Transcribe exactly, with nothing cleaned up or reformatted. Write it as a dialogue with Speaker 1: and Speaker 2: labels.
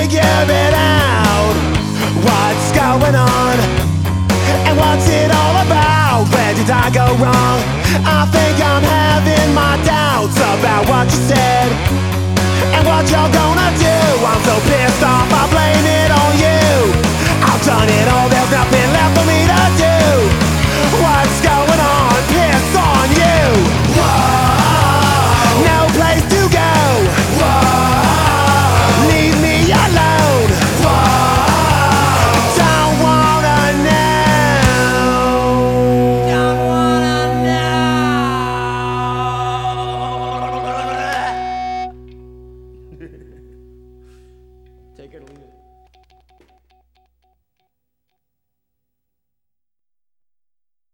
Speaker 1: figure it out. What's going on? And what's it all about? Where did I go wrong? I think I'm having my doubts about what you said and what you're going